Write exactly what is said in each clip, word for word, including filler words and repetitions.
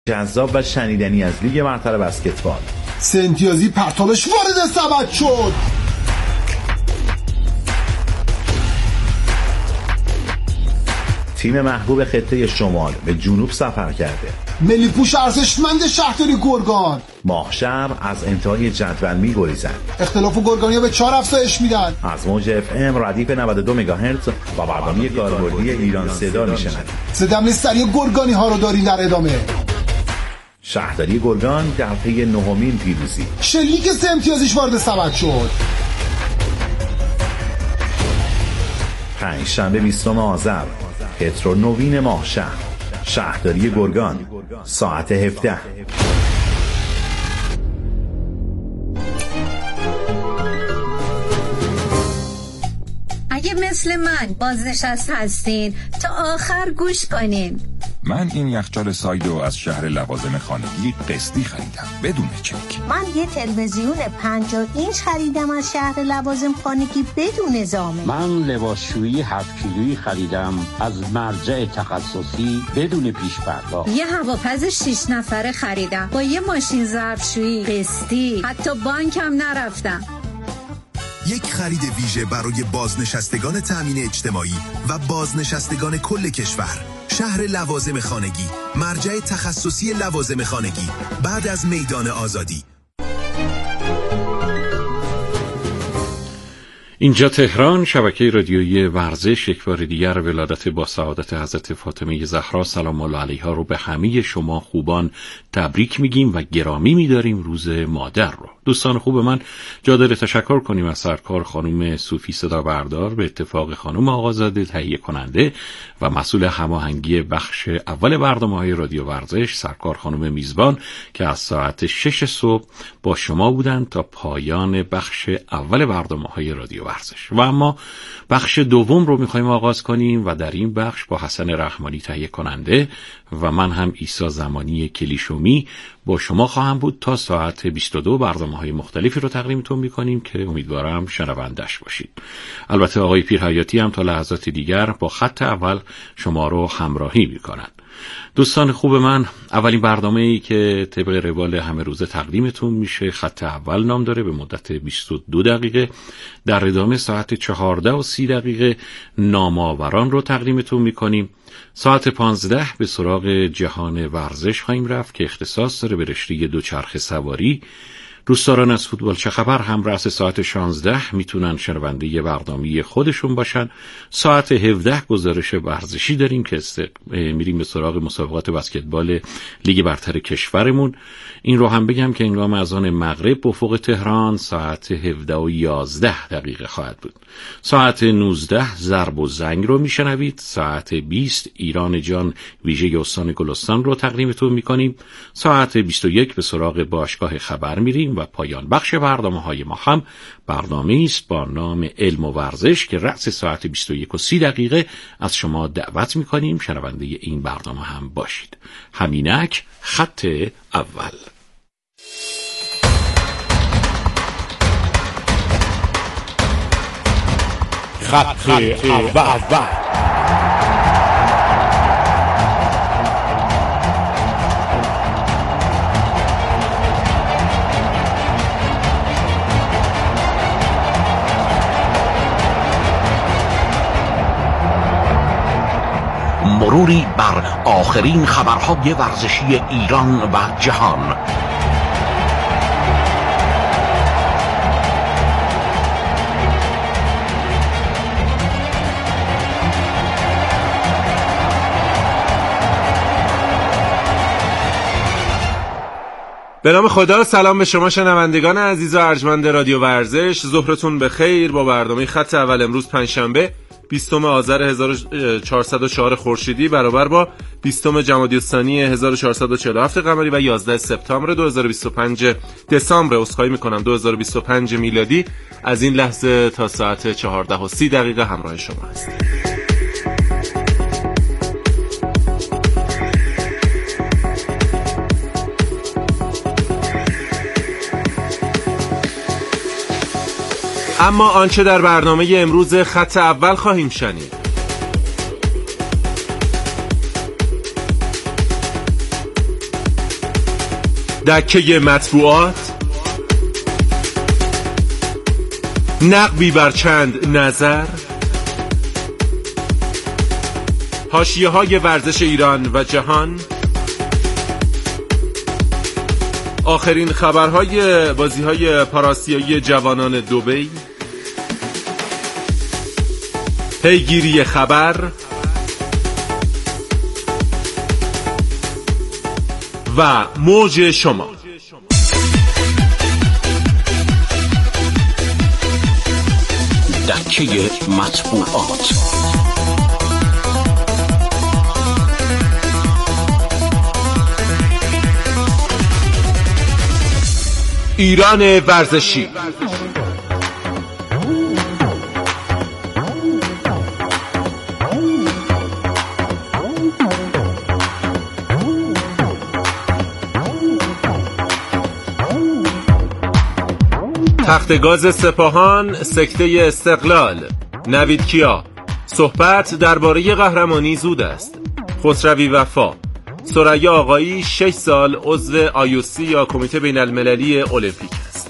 جذاب و شنیدنی از لیگ برتر بسکتبال. سه امتیازی پرتابش وارد سبد شد. تیم محبوب خطه شمال به جنوب سفر کرده. ملی پوش ارزشمند شهرداری گرگان ماهشهر از انتهای جدول می‌گریزد. اختلاف گرگانیا به چهار افزایش میدن. از موج اف ام ردیف نود و دو مگاهرتز و برنامه کاربردی ایران صدا میشنوید. صدمه سریع گرگانی ها رو داریم در ادامه. شهرداری گرگان در پی نهمین پیروزی. شلیک سه امتیازیش وارد سبد شد. پنج شنبه بیستم آذر پترو نوین ماهشهر شهرداری گرگان ساعت هفده. اگه مثل من بازنشست هستین تا آخر گوش کنین. من این یخچال سایدو از شهر لوازم خانگی قسطی خریدم بدون چک. من یه تلویزیون پنجاه اینچ خریدم از شهر لوازم خانگی بدون زامن. من لباسشویی هفت کیلویی خریدم از مرجع تخصصی بدون پیش پرداخت. یه هواپز شش نفره خریدم با یه ماشین ظرفشویی قسطی، حتی بانکم نرفتم. یک خرید ویژه برای بازنشستگان تامین اجتماعی و بازنشستگان کل کشور. شهر لوازم خانگی، مرجع تخصصی لوازم خانگی، بعد از میدان آزادی. اینجا تهران، شبکه رادیویی ورزش. یک بار دیگر ولادت با سعادت حضرت فاطمه زهرا سلام الله علیها رو به همه شما خوبان تبریک میگیم و گرامی میداریم روز مادر رو. دوستان خوب من، جا داره تشکر کنیم از سرکار خانم صوفی صدا بردار، به اتفاق خانم آقازاده تهیه کننده و مسئول هماهنگی بخش اول برنامه‌های رادیو ورزش، سرکار خانم میزبان که از ساعت شش صبح با شما بودن تا پایان بخش اول برنامه‌های رادیو ورزش. و اما بخش دوم رو می‌خوایم آغاز کنیم و در این بخش با حسن رحمانی تهیه کننده و من هم عیسی زمانی کلیشومی با شما خواهم بود تا ساعت بیست و دو برنامه‌های مختلفی رو تقدیمتون می‌کنیم که امیدوارم شنونده‌اش باشید. البته آقای پیرحیاتی هم تا لحظات دیگر با خط اول شما رو همراهی می‌کنند. دوستان خوب من، اولین برنامه‌ای که طبق روال همه روزه تقدیمتون میشه خط اول نام داره، به مدت بیست و دو دقیقه. در ادامه ساعت چهارده و سی دقیقه نامآوران رو تقدیمتون می‌کنیم. ساعت پانزده به سراغ جهان ورزش خواهیم رفت که اختصاص داره به رشته دوچرخه سواری. دوستان از فوتبال چه خبر هم رأس ساعت شانزده میتونن شنونده برنامه خودشون باشن. ساعت هفده گزارش ورزشی داریم که است... میریم به سراغ مسابقات بسکتبال لیگ برتر کشورمون. این رو هم بگم که هنگام اذان مغرب افق تهران ساعت هفده و یازده دقیقه خواهد بود. ساعت نوزده ضرب و زنگ رو میشنوید. ساعت بیست ایران جان ویژه استان گلستان رو تقدیمتون میکنیم. ساعت بیست و یک به سراغ باشگاه خبر میریم و پایان بخش برنامه‌های ما هم برنامه‌ای است با نام علم و ورزش که رأس ساعت بیست و یک و سی دقیقه از شما دعوت می‌کنیم شنونده این برنامه هم باشید. همینک خط اول. خط اول. مروری بر آخرین خبرهای ورزشی ایران و جهان. به نام خدا، سلام به شما شنوندگان عزیز و ارجمند رادیو ورزش. ظهرتون بخیر با برنامه خط اول امروز پنجشنبه بیستم آذر هزار و چهارصد و چهار خورشیدی برابر با بیستم جمادی الثانی هزار و چهارصد و چهل و هفت قمری و یازده سپتامبر دو هزار و بیست و پنج دسامبر اسخای میکنم دو هزار و بیست و پنج میلادی از این لحظه تا ساعت چهارده و سی دقیقه همراه شما هست. اما آنچه در برنامه امروز خط اول خواهیم شنید: دکه مطبوعات، نقبی بر چند نظر، حاشیه‌های ورزش ایران و جهان، آخرین خبرهای بازی‌های پاراسیایی جوانان دبی، پیگیری خبر و موج شما. دکه مطبوعات. ایران ورزشی. تختگاز سپاهان، سکته استقلال، نوید کیا، صحبت درباره قهرمانی زود است، خسروی وفا، ثریا آقایی شش سال عضو آی او سی یا کمیته بین المللی المپیک است.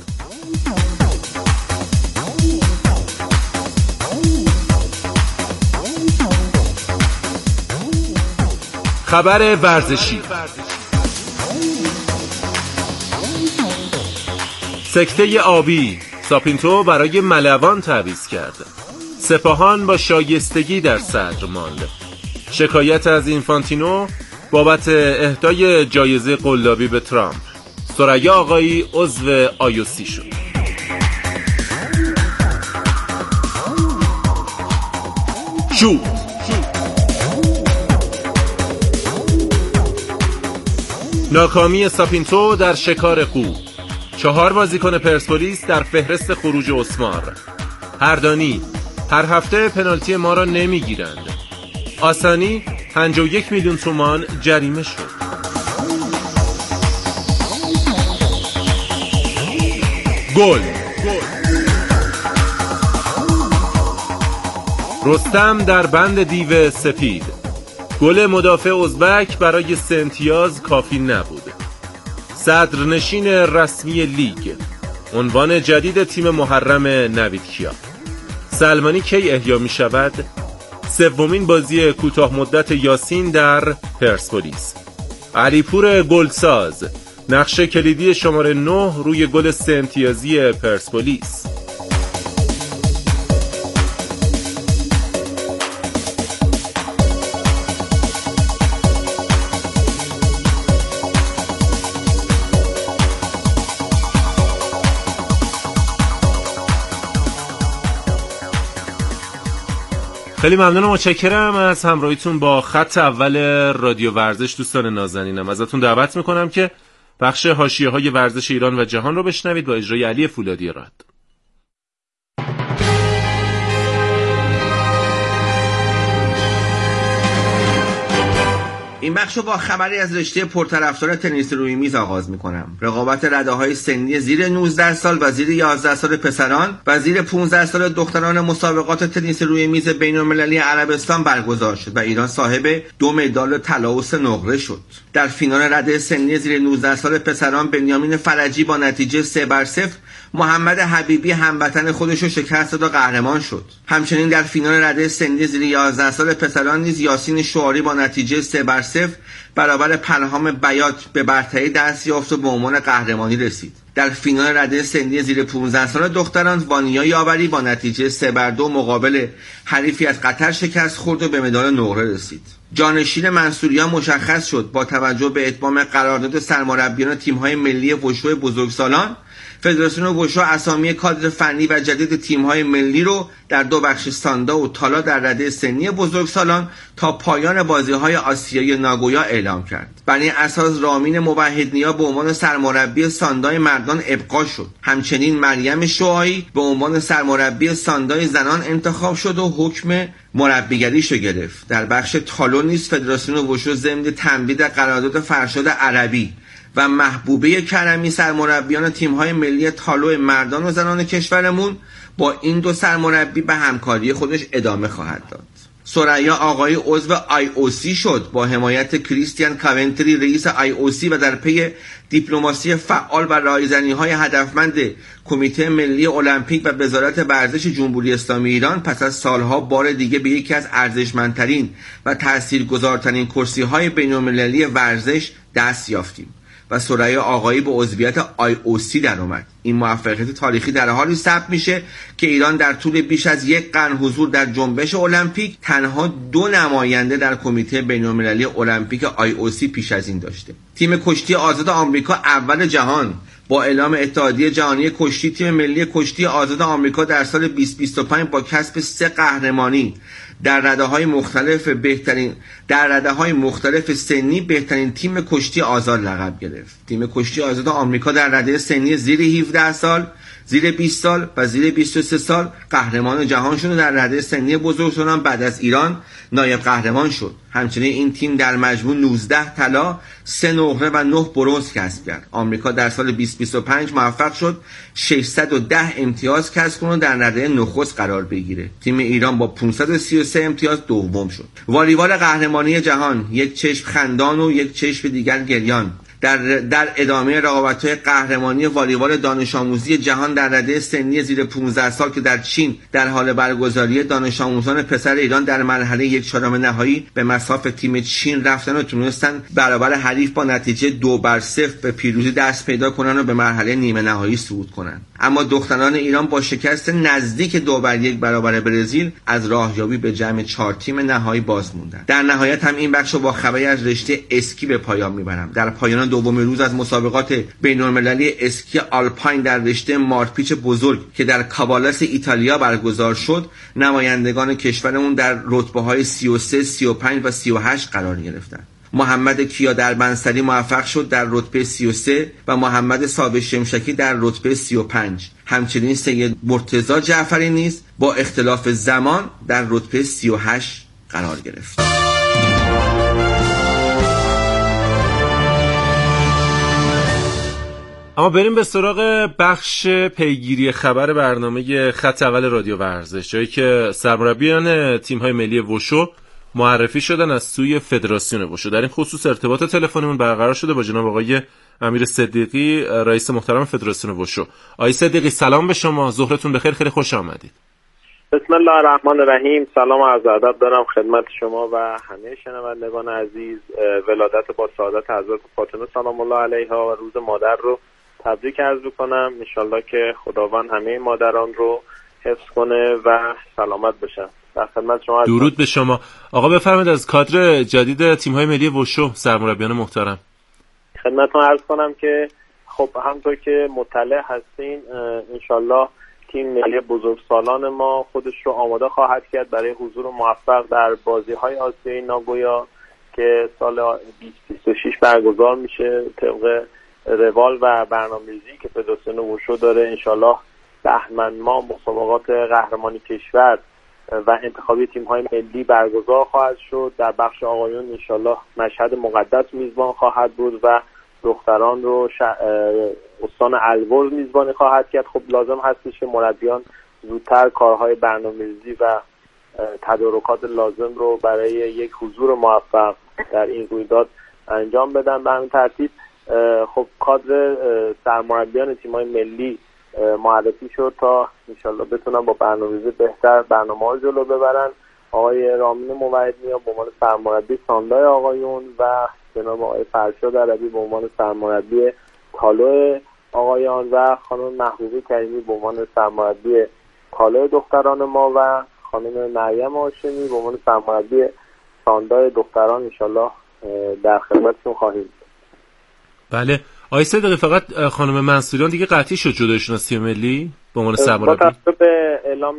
خبر ورزشی. سکته آبی، ساپینتو برای ملوان تعویض کرد. سپاهان با شایستگی در صدر ماند. شکایت از اینفانتینو بابت اهدای جایزه قلابی به ترامپ. ثریا آقایی عضو آی او سی شد. شو ناکامی ساپینتو در شکار قو. چهار بازیکن پرسپولیس در فهرست خروج اسمار. هردانی، هر هفته پنالتی ما را نمیگیرند. آسانی پنجاه و یک میلیون تومان جریمه شد. گل. رستم در بند دیو سپید. گل مدافع ازبک برای سه امتیاز کافی نبود. صدرنشین رسمی لیگ، عنوان جدید تیم محرم نوید کیا. سلمانی کی احیا می شود؟ سومین بازی کوتاه مدت یاسین در پرسپولیس. علیپور گلساز، نقش کلیدی شماره نه روی گل سه امتیازی پرسپولیس. خیلی ممنونم و متشکرم از همراهیتون با خط اول رادیو ورزش. دوستان نازنینم ازتون دعوت میکنم که بخش حاشیه‌های ورزش ایران و جهان رو بشنوید با اجرای علی فولادی راد. این بخش رو با خبری از رشته پرطرفدار تنیس روی میز آغاز میکنم. رقابت رده‌های سنی زیر نوزده سال و زیر یازده سال پسران و زیر پانزده سال دختران مسابقات تنیس روی میز بین‌المللی عربستان برگزار شد و ایران صاحب دو مدال طلا و سه نقره شد. در فینال رده سنی زیر نوزده سال پسران بنیامین فرجی با نتیجه سه بر صفر محمد حبیبی هموطن خودش رو شکست داد و قهرمان شد. همچنین در فینال رده سنی زیر یازده سال پسران نیز یاسین شعاری با نتیجه سه بر صفر برابر پرهام بیات به برتری دست یافت و به عنوان قهرمانی رسید. در فینال رده سنی زیر پانزده سال دختران وانیا یاوری با نتیجه سه بر دو مقابل حریفی از قطر شکست خورد و به مدال نقره رسید. جانشین منصوریان مشخص شد. با توجه به اتمام قرارداد سرمربیان تیم‌های ملی وشو بزرگسالان، فدراسیون وشو اسامی کادر فنی و جدید تیم‌های ملی رو در دو بخش ساندا و تالا در رده سنی بزرگسالان تا پایان بازی‌های آسیایی ناگویا اعلام کرد. بر این اساس رامین موحدنیا به عنوان سرمربی ساندای مردان ابقا شد. همچنین مریم شعاعی به عنوان سرمربی ساندای زنان انتخاب شد و حکم مربیگریشو گرفت. در بخش تالو نیز فدراسیون وشو ضمن تمدید قرارداد فرشاد عربی و محبوبه کرمی سرمربیان تیم‌های ملی تالو مردان و زنان کشورمون با این دو سرمربی به همکاری خودش ادامه خواهد داد. ثریا آقایی عضو آی او سی شد با حمایت کریستیان کاونتری رئیس آی او سی و در پی دیپلماسی فعال و رایزنی‌های هدفمند کمیته ملی المپیک و وزارت ورزش جمهوری اسلامی ایران پس از سالها بار دیگه به یکی از ارزشمندترین و تاثیرگذارترین کرسی‌های بین‌المللی ورزش دست یافتیم و ثریا آقایی به عضویت آی او سی در اومد. این موفقیت تاریخی در حالی ثبت میشه که ایران در طول بیش از یک قرن حضور در جنبش المپیک تنها دو نماینده در کمیته بین‌المللی المپیک آی او سی پیش از این داشته. تیم کشتی آزاد آمریکا اول جهان با اعلام اتحادیه جهانی کشتی، تیم ملی کشتی آزاد آمریکا در سال بیست بیست و پنج با کسب سه قهرمانی در رده‌های مختلف بهترین در رده‌های مختلف سنی بهترین تیم کشتی آزاد لقب گرفت. تیم کشتی آزاد آمریکا در رده سنی زیر هفده سال، زیر بیست سال و زیر بیست و سه سال قهرمان جهان شد و در رده سنی بزرگسالان بعد از ایران نایب قهرمان شد. همچنین این تیم در مجموع نوزده طلا، سه نقره و نه برنز کسب کرد. آمریکا در سال بیست بیست و پنج موفق شد ششصد و ده امتیاز کسب کنه و در رده نخست قرار بگیره. تیم ایران با پانصد و سی و سه امتیاز دوم شد. والیبال قهرمانی جهان، یک چشم خندان و یک چشم دیگر گریان. در در ادامه رقابت‌های قهرمانی والیبال دانش آموزی جهان در رده سنی زیر پانزده سال که در چین در حال برگزاری، دانش آموزان پسر ایران در مرحله یک چهارم نهایی به مصاف تیم چین رفتن و تونستن برابر حریف با نتیجه دو بر صفر به پیروزی دست پیدا کنن و به مرحله نیمه نهایی صعود کنن. اما دختران ایران با شکست نزدیک دو بر یک برابر برزیل از راهیابی به جمع چهار تیم نهایی باز موندن. در نهایت هم این بخشو با خبری از رشته اسکی به پایان میبرم. در پایان دوم روز از مسابقات بین‌المللی اسکی آلپاین در رشته مارپیچ بزرگ که در کابالاس ایتالیا برگزار شد، نمایندگان کشورمون در رتبه‌های سی و سه، سی و پنج و سی و هشت قرار گرفتند. محمد کیا دربنسری موفق شد در رتبه سی و سه و محمد ثابت شمشکی در رتبه سی و پنج. همچنین سید مرتضی جعفری نیز با اختلاف زمان در رتبه سی و هشت قرار گرفت. اما بریم به سراغ بخش پیگیری خبر برنامه خط اول رادیو ورزش، جایی که سرمربیان تیم‌های ملی وشو معرفی شدن از سوی فدراسیون وشو. در این خصوص ارتباط تلفنیمون برقرار شده با جناب آقای امیر صدیقی، رئیس محترم فدراسیون وشو. آقای صدیقی سلام به شما، ظهرتون بخیر، خیلی خوش آمدید. بسم الله الرحمن الرحیم. سلام و عرض ادب دارم خدمت شما و همه شنوندگان عزیز. ولادت با سعادت حضرت فاطمه سلام الله علیها و روز مادر رو تبریک عرض می‌کنم. انشالله که خداوند همه مادران رو حفظ کنه و سلامت باشن. در خدمت شما. درود به شما. آقا بفرمایید از کادر جدید تیم‌های ملی وشو سرمربیان محترم. خدمتتون عرض کنم که خب همونطور که مطلع هستین انشالله تیم ملی بزرگسالان ما خودش رو آماده خواهد کرد برای حضور موفق در بازی‌های آسیایی ناگویا که سال بیست بیست و شش برگزار میشه طبق روال و برنامه‌ریزی که فدراسیون وشو داره. انشالله بهمن ماه مسابقات قهرمانی کشور و انتخابی تیم‌های ملی برگزار خواهد شد. در بخش آقایون انشالله مشهد مقدس میزبان خواهد بود و دختران رو ش... استان البرز میزبانی خواهد کرد. خب لازم هستش که مربیان زودتر کارهای برنامه‌ریزی و تدارکات لازم رو برای یک حضور موفق در این رویداد انجام بدن. به همین ترتیب خب کادر سرمربیان تیم‌های ملی معرفی شد تا انشالله بتونن با برنامه‌ریزی بهتر برنامه‌ها جلو ببرن. آقای رامین موحدنیا به عنوان سرمربی ساندای آقایون و جناب آقای فرشاد عربی به عنوان سرمربی تالو آقایان و خانم محبوبه کریمی به عنوان سرمربی تالو دختران ما و خانم مریم هاشمی به عنوان سرمربی ساندای دختران انشالله در خدمتتون خواهیم. بله آقای صدیقی، فقط خانم منصوریان دیگه قطعی شد جدایشون از تیم ملی به عنوان سرمربی؟ با توجه به اعلام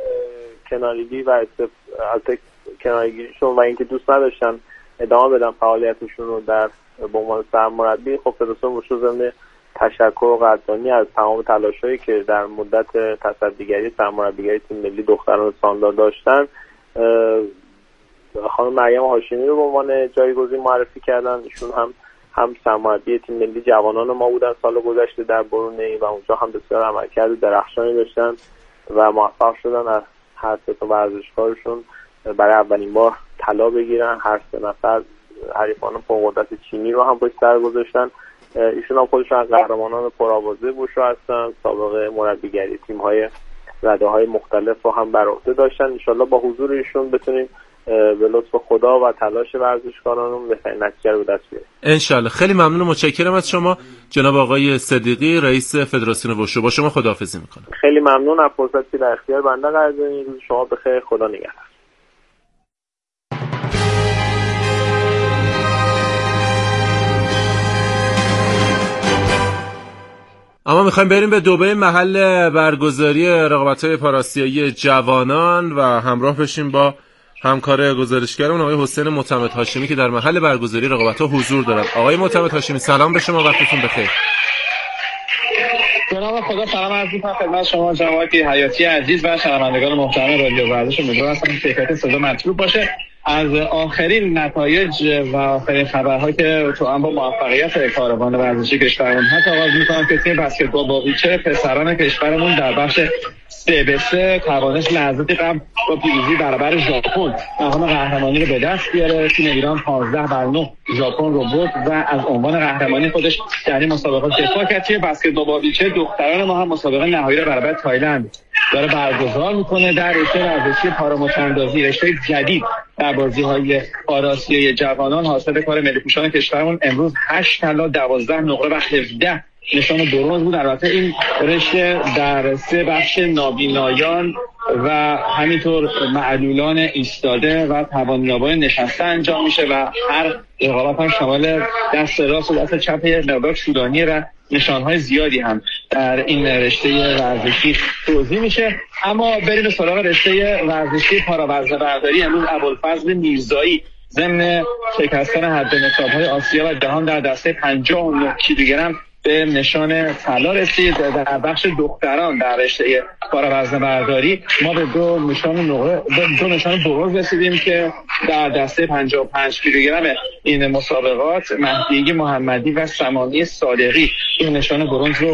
کنارگیری و کنارگیریشون و اینکه دوست نداشتن ادامه بدن فعالیتشون رو در به عنوان سرمربی، خب فدراسیون وشو ضمن تشکر و قدردانی از تمام تلاشایی که در مدت تصدیگری سرمربیگری تیم ملی دختران ساندار داشتن خانم مریم هاشمی رو به عنوان جایگزین معرفی کردن. ایشون هم هم سرمربی تیم ملی جوانان ما بودن سال گذشته در برونی و اونجا هم بسیار عملکرد درخشانی داشتن و موفق شدن از هر سه تا ورزشکارشون برای اولین بار طلا بگیرن. هر سه نفر حریفان فوق‌قدرت چینی رو هم پشت سر گذاشتن. ایشون هم خودشون از قهرمانان پرآوازه ووشو هستن، سابقه مربیگری تیم‌های رده‌های مختلف رو هم بر عهده داشتن. ان شاءالله با حضور ایشون بتونیم به لطف خدا و تلاش ورزشکارانمون بهترین نتیجه رو به دست بیاریم ان شاءالله. خیلی ممنون و متشکرم از شما جناب آقای صدیقی، رئیس فدراسیون ووشو. با شما خداحافظی میکنم. خیلی ممنون از فرصتی در اختیار بنده قرار دادین. روز شما بخیر، خدا نگهدار. اما میخوایم بریم به دبی، محل برگزاری رقابت‌های پاراسیایی جوانان و همراه بشیم با همکار گزارشگرمون آقای حسین معتمد هاشمی که در محل برگزاری رقابت‌ها حضور دارند. آقای معتمد هاشمی سلام به شما، وقتتون بخیر. جناب خدا سلام عرض می‌کنم خدمت شما جناب حیاتی عزیز و شنوندگان محترم رادیو ورزش. امیدوارم که کیفیت صدا مطلوب باشه. از آخرین نتایج و آخرین خبرها که تو هم با موفقیت کاروان ورزشی کشورمون هست آغاز می‌کنم که تیم بسکتبال باغچه پسران کشورمون در بخش سه به سه توانش لحظاتی قبل با پیروزی برابر ژاپن مقام قهرمانی رو به دست بیاره. تیم ایران پانزده بر نه ژاپن رو برد و از عنوان قهرمانی خودش در این مسابقات دفاع کرد. تیم بسکتبال باغچه دختران ما هم مسابقه نهایی رو برابر تایلند داره برگزار میکنه. در رشته ورزشی پاراموچ‌اندازی، رشته جدید در بازی‌های پاراسیایی جوانان حاصل کار ملی‌پوشان کشورمون، امروز هشت طلا، دوازده نقره و هفده نشان برنز بود. البته این رشته در سه بخش نابینایان و همینطور معلولان ایستاده و توانیابان نشسته انجام میشه و هر رقابت هم شامل دست راست و دست چپ مقدار طولانی و نشانهای زیادی هم در این رشته ورزشی توضیح میشه. اما بریم به سراغ رشته ورزشی پاراوزنه‌برداری. امروز ابوالفضل میرزایی ضمن شکستن حد نصاب‌های آسیا و جهان در دسته پنجاه و نه کیلوگرم به نشان طلا رسید. در بخش دختران در رشته پاراوزنه‌برداری ما به دو نشان نقره به دو نشان برنز رسیدیم که در دسته پنجاه و پنج کیلوگرم این مسابقات مهدی محمدی و سمانی صادقی این نشان برنز رو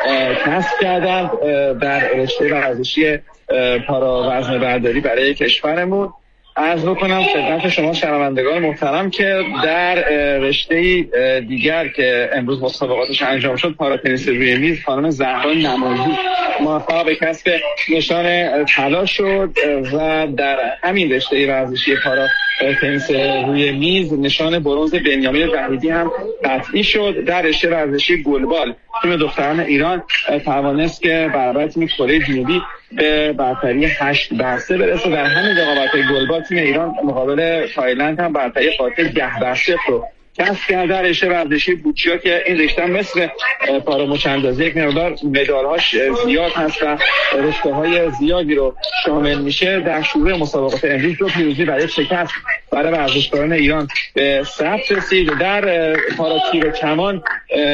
کسب کردند در رشته ورزشی پاراوزنه‌برداری برای کشورمون. عرض بکنم خدمت شما شنوندگان محترم که در رشته دیگر که امروز مسابقاتش انجام شد، پاراتنیس روی میز، خانم زهرا نمازی موفق به کسب نشان طلا شد و در همین رشته ورزشی پاراتنیس روی میز نشان برنز بنیامین وحیدی هم قطعی شد. در رشته ورزشی گلبال تیم دختران ایران توانست که برابر تیم کره جنوبی به برتری هشت بر سه برسه. در همین رقابت‌های گلبال تیم ایران مقابل تایلند هم برتری قاطع ده بر صفر رو کسب کرده. در رشته ورزشی بوچیا که این رشته مثل پاراموچ‌اندازی یک مقدار مدال‌هاش زیاد هست و رشته‌های زیادی رو شامل میشه، در شروع مسابقات امروز دو پیروزی برای شکست برای ورزشکاران ایران به ثبت رسید. در پاراتیر و کمان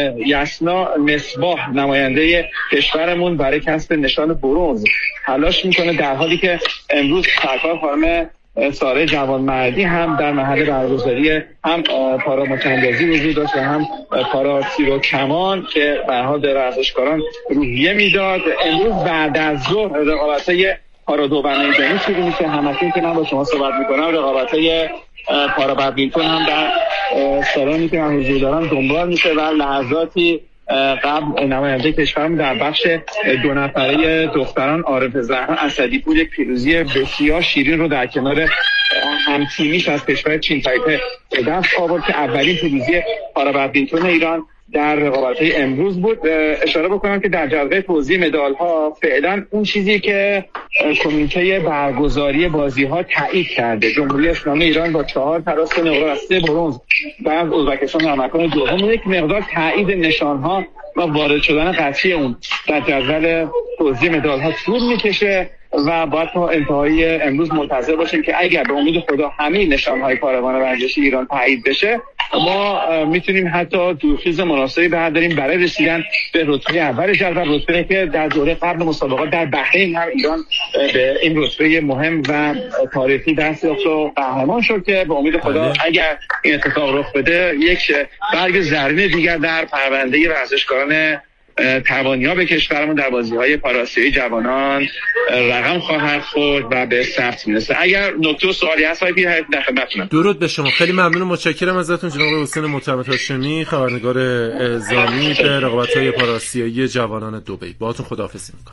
یسنا مصباح نماینده کشورمون برای کسب نشان برنز تلاش میکنه، در حالی که امروز سرکار خانم ساره جوانمردی هم در محل برگزاری هم پاراموچ‌اندازی وجود داشت و هم پاراتیر و کمان که به حال به ورزشکاران روحیه میداد. امروز بعد از ظهر رقابت‌های پارادو بنیجانی شروع میشه. همکنون که من با شما صحبت میکنم رقابت‌های پارا بدمینتون هم در سالانی که من حضور دارم دنبال میشه و لحظاتی قبل نماینده کشورم در بخش دو نفره دختران عارف زهرا اسدی‌پور یک پیروزی بسیار شیرین رو در کنار همتیمیش از کشور چین تایپه به دست آورد که اولین پیروزی پارا بدمینتون ایران در رقابت‌های امروز بود. اشاره بکنم که در جدول توزیع مدال‌ها فعلا اون چیزی که کمیته برگزاری بازی‌ها تایید کرده، جمهوری اسلامی ایران با چهار طلا، سه نقره و سه برنز و ازبکستان در مکان دوم، یک مقدار تایید نشان‌ها و وارد شدن قطعی اون در جدول توزیع مدال‌ها طول می‌کشه و باید تا انتهای امروز منتظر باشیم که اگر به امید خدا همه نشان‌های کاروان ورزشی ایران تایید بشه ما میتونیم حتی دورخیز مناسبی برداریم برای رسیدن به رتبه اول جدول، رتبه که در دوره قبل مسابقات در بحرین هم ایران به این رتبه مهم و تاریخی دست یافت و قهرمان شد که به امید خدا اگر این اتفاق رخ بده یک برگ زرین دیگر در پرونده ورزشکاران توانی‌ها به کشورمون در بازی‌های پاراسیایی جوانان رقم خواهد خورد و به ثبت میرسه. اگر نکته و سوالی هست آقای پیر در خدمتتونم. درود به شما، خیلی ممنون و متشکرم ازتون جناب حسین معتمد هاشمی، خبرنگار اعزامی به رقابت‌های پاراسیایی جوانان دبی. باهاتون خداحافظی می‌کنم.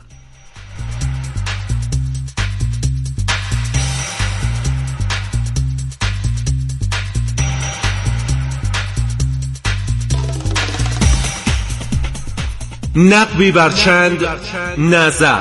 نقبی بر چند نظر.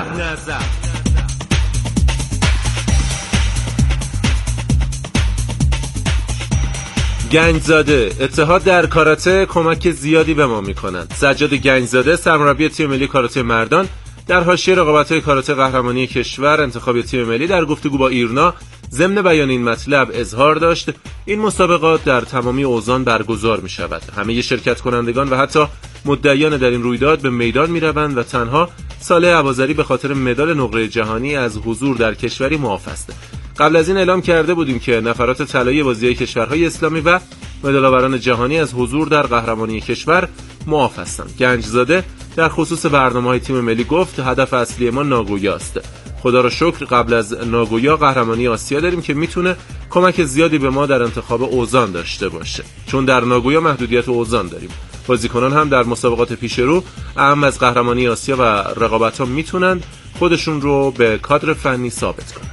گنجزاده اتحاد در کاراته کمک زیادی به ما می‌کنند. سجاد گنجزاده سرمربی تیم ملی کاراته مردان در حاشیه رقابت‌های کاراته قهرمانی کشور انتخاب تیم ملی در گفتگو با ایرنا ضمن بیان این مطلب اظهار داشت این مسابقات در تمامی اوزان برگزار می‌شود. همه شرکت کنندگان و حتی مدعیان در این رویداد به میدان می‌روند و تنها صالح اباظری به خاطر مدال نقره جهانی از حضور در کشوری معاف است. قبل از این اعلام کرده بودیم که نفرات طلایی بازی‌های کشورهای اسلامی و مدال‌آوران جهانی از حضور در قهرمانی کشور معاف هستند. گنجزاده در خصوص برنامه‌های تیم ملی گفت هدف اصلی ما ناگویا است. خدا را شکر قبل از ناگویا قهرمانی آسیا داریم که میتونه کمک زیادی به ما در انتخاب اوزان داشته باشه، چون در ناگویا محدودیت اوزان داریم. بازیکنان هم در مسابقات پیش رو اهم از قهرمانی آسیا و رقابت‌ها میتونن خودشون رو به کادر فنی ثابت کنن.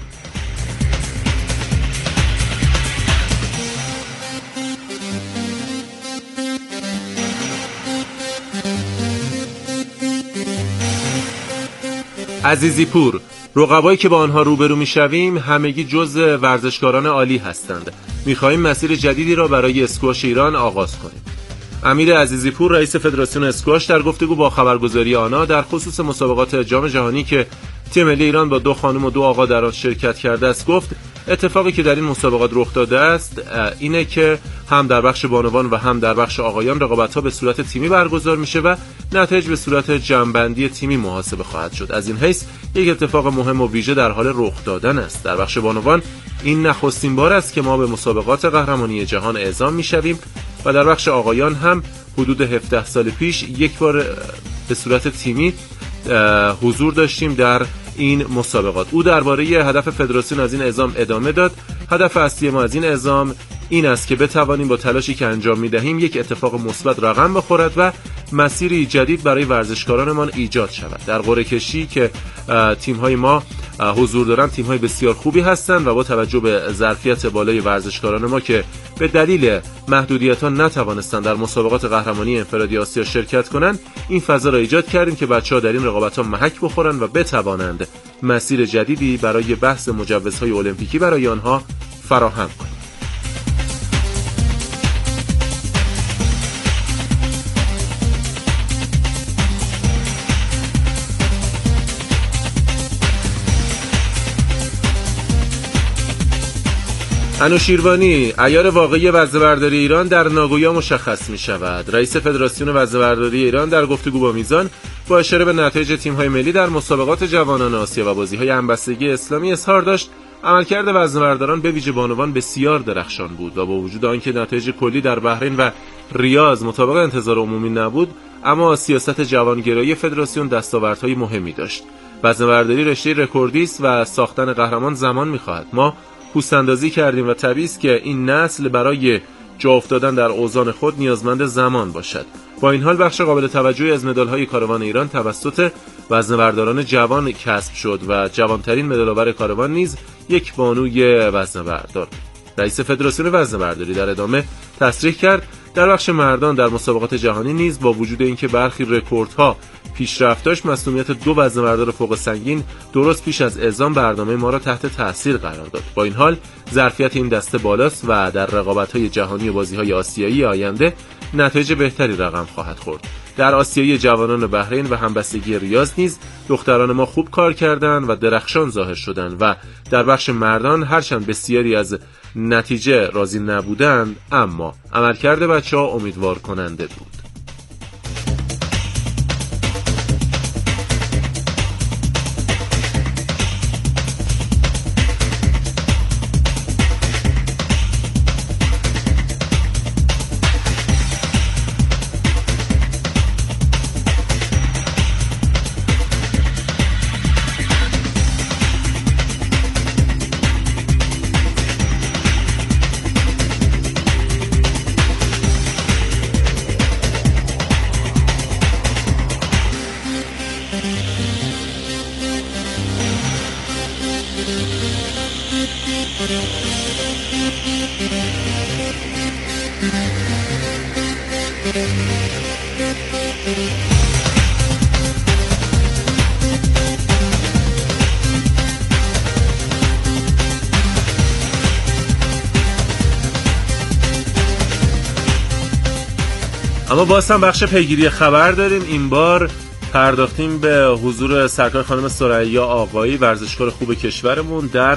عزیزی پور، رقبایی که با آنها روبرو میشویم همگی جزء ورزشکاران عالی هستند. میخواهیم مسیر جدیدی را برای اسکواش ایران آغاز کنیم. امیر عزیزی پور رئیس فدراسیون اسکواش در گفتگو با خبرگزاری آنا در خصوص مسابقات جام جهانی که تیم ملی ایران با دو خانم و دو آقا در آن شرکت کرده است گفت اتفاقی که در این مسابقات رخ داده است اینه که هم در بخش بانوان و هم در بخش آقایان رقابت‌ها به صورت تیمی برگزار میشه و نتایج به صورت جمع‌بندی تیمی محاسبه خواهد شد. از این حیث یک اتفاق مهم و ویژه در حال رخ دادن است. در بخش بانوان این نخستین بار است که ما به مسابقات قهرمانی جهان اعزام میشویم و در بخش آقایان هم حدود هفده سال پیش یک بار به صورت تیمی حضور داشتیم در این مسابقات. او درباره هدف فدراسیون از این اعزام ادامه داد. هدف اصلی ما از این اعزام این است که بتوانیم با تلاشی که انجام می‌دهیم یک اتفاق مثبت رقم بخورد و مسیری جدید برای ورزشکارانمان ایجاد شود. در قرعه کشی که تیم‌های ما حضور دارند تیم‌های بسیار خوبی هستند و با توجه به ظرفیت بالای ورزشکاران ما که به دلیل محدودیت‌ها نتوانستند در مسابقات قهرمانی انفرادی آسیا شرکت کنند این فضا را ایجاد کردیم که بچه‌ها در این رقابت‌ها محک بخورند و بتوانند مسیر جدیدی برای بحث مجوزهای المپیکی برای آنها فراهم کنیم. انوشیروانی عیار واقعی وزنه‌برداری ایران در ناگویا مشخص می شود. رئیس فدراسیون وزنه‌برداری ایران در گفتگو با میزان با اشاره به نتایج تیم‌های ملی در مسابقات جوانان آسیا و بازی‌های همبستگی اسلامی اظهار داشت عملکرد وزنه‌برداران به ویژه بانوان بسیار درخشان بود و با وجود آنکه نتایج کلی در بحرین و ریاض مطابق انتظار عمومی نبود اما سیاست جوانگرایی فدراسیون دستاوردهای مهمی داشت. وزنه‌برداری رشته رکوردی است و ساختن قهرمان زمان می‌خواهد. ما پوست‌اندازی کردیم و طبیعی است که این نسل برای جا افتادن در اوزان خود نیازمند زمان باشد. با این حال بخش قابل توجهی از مدال‌های کاروان ایران توسط وزنه‌برداران جوان کسب شد و جوانترین مدال‌آور کاروان نیز یک بانوی وزنه‌بردار. رئیس فدراسیون وزنه‌برداری در ادامه تصریح کرد در بخش مردان در مسابقات جهانی نیز با وجود اینکه برخی رکوردها پیشرفت داشت مسئولیت دو وزنه‌بردار فوق سنگین درست پیش از اعزام برنامه ما را تحت تاثیر قرار داد. با این حال ظرفیت این دسته بالاست و در رقابت‌های جهانی و بازی‌های آسیایی آینده نتایج بهتری رقم خواهد خورد. در آسیایی جوانان بحرین و همبستگی ریاض نیز دختران ما خوب کار کردند و درخشان ظاهر شدند و در بخش مردان هرچند بسیاری از نتیجه راضی نبودند اما عملکرد بچه‌ها امیدوار کننده بود. اما باز هم بخش پیگیری خبر داریم. این بار پرداختیم به حضور سرکار خانم ثریا آقایی، ورزشکار خوب کشورمون در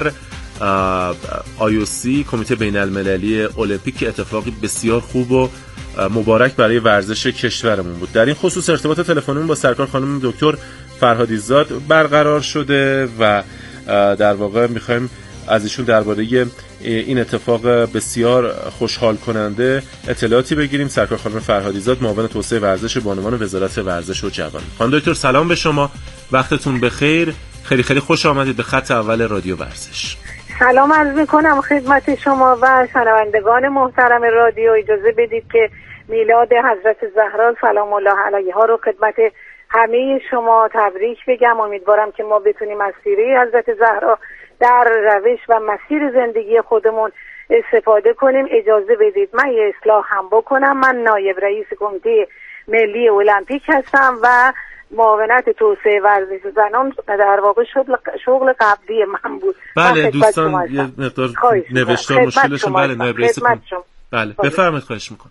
آی او سی، کمیته بین المللی المپیک، که اتفاقی بسیار خوب و مبارک برای ورزش کشورمون بود. در این خصوص ارتباط تلفنی با سرکار خانم دکتر فرهادی زاد برقرار شده و در واقع میخوایم از ایشون درباره این اتفاق بسیار خوشحال کننده اطلاعاتی بگیریم. سرکار خانم فرهادی زاد، معاون توسعه ورزش بانوان وزارت ورزش و جوان. خانم دکتر سلام به شما، وقتتون بخیر، خیلی خیلی خوش آمدید به خط اول رادیو ورزش. سلام عرض میکنم خدمت شما و شنوندگان محترم رادیو. اجازه بدید که میلاد حضرت زهرا سلام الله علیها رو خدمت همه شما تبریک بگم. امیدوارم که ما بتونیم از سیره حضرت زهرا در روش و مسیر زندگی خودمون استفاده کنیم. اجازه بدید من یه اصلاح هم بکنم. من نایب رئیس کمیته ملی المپیک هستم و معاونت توسعه ورزش زنان در واقع شغل شغل قبلی من بود. بله دوستان یه مقدار نوشتار مشکلشون. بله نایب رئیس کمیته. بله بفرمایید، خواهش میکنم.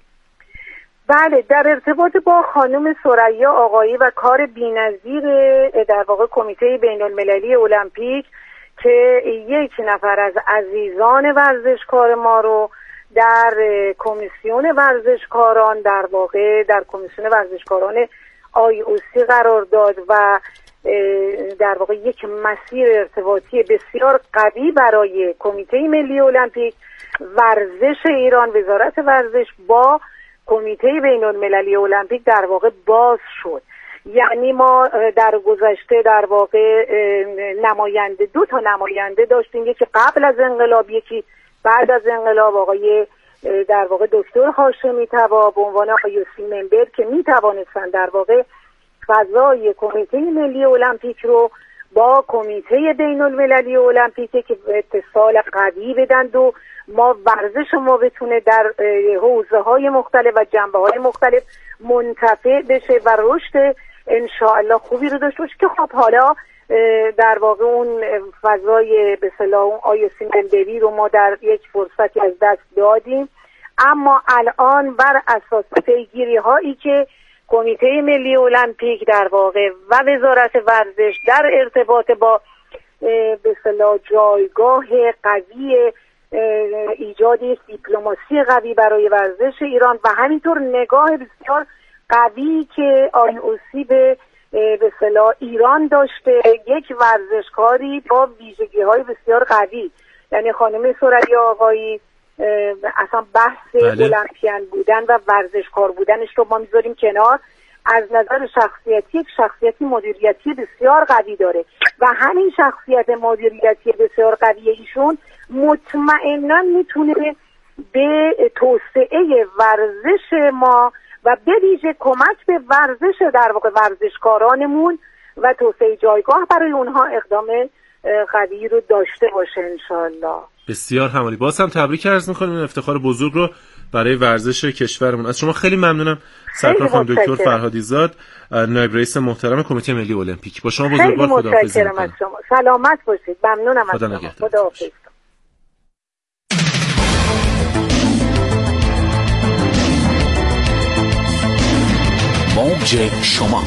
بله، در ارتباط با خانم ثریا آقایی و کار بی‌نظیر در واقع کمیته بین المللی المپیک که یک نفر از عزیزان ورزشکار ما رو در کمیسیون ورزشکاران در واقع در کمیسیون ورزشکاران آی او سی قرار داد و در واقع یک مسیر ارتباطی بسیار قوی برای کمیته ملی المپیک، ورزش ایران، وزارت ورزش با کمیته بین المللی المپیک در واقع باز شد. یعنی ما در گذشته در واقع نماینده دو تا نماینده داشتیم، یکی قبل از انقلاب، یکی بعد از انقلاب، آقای در واقع دکتر هاشمی طبا به عنوان آی او سی ممبر که می توانستن در واقع فضای کمیته ملی المپیک رو با کمیته بین المللی المپیک که اتصال قوی بدن و ما ورزش ما بتونه در حوزه های مختلف و جنبه های مختلف منتفع بشه و رشد انشاءالله خوبی رو داشته باشه که خب حالا در واقع اون فضای به اصطلاح اون آی او سی ممبری رو ما در یک فرصتی از دست دادیم. اما الان بر اساس پیگیری هایی که کمیته ملی المپیک در واقع و وزارت ورزش در ارتباط با به اصطلاح جایگاه قوی ایجاد دیپلماسی قوی برای ورزش ایران و همینطور نگاه بسیار قوی که آی او سی به به اصطلاح ایران داشته، یک ورزشکاری با ویژگی‌های بسیار قوی، یعنی خانم ثریا آقایی اصلا بحث بله. المپیان بودن و ورزشکار بودنش رو ما میذاریم کنار. از نظر شخصیتی یک شخصیتی مدیریتی بسیار قوی داره و همین شخصیت مدیریتی بسیار قوی ایشون مطمئنا میتونه به توسعه ورزش ما و به ویژه کمک به ورزش در واقع ورزشکارانمون و توسعه جایگاه برای اونها اقدام قوی رو داشته باشه انشالله. بسیار همالی. باز هم تبریک عرض می‌کنیم این افتخار بزرگ رو برای ورزش کشورمون. از شما خیلی ممنونم سرکار خانم دکتر فرهادی زاد، نایب رئیس محترم کمیته ملی المپیک. با شما بزرگوار خداحافظی می‌کنم. سلامت باشید. ممنونم از شما. خداحافظ. موج شما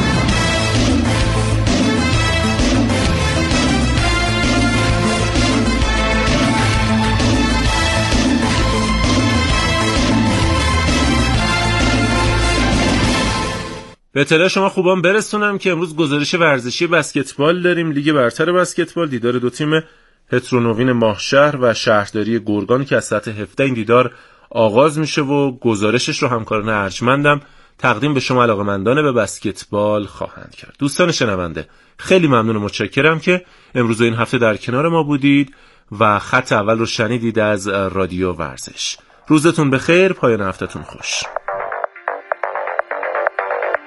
به اطلاع شما خوبان برسونم که امروز گزارش ورزشی بسکتبال داریم. لیگ برتر بسکتبال دیدار دو تیم پترونوین ماهشهر و شهرداری گرگان که از ساعت هفده این دیدار آغاز میشه و گزارشش رو همکاران ارجمندم تقدیم به شما علاقه‌مندان به بسکتبال خواهند کرد. دوستان شنونده خیلی ممنون و متشکرم که امروز این هفته در کنار ما بودید و خط اول رو شنیدید از رادیو ورزش. روزتون بخیر، پایان هفتهتون خوش.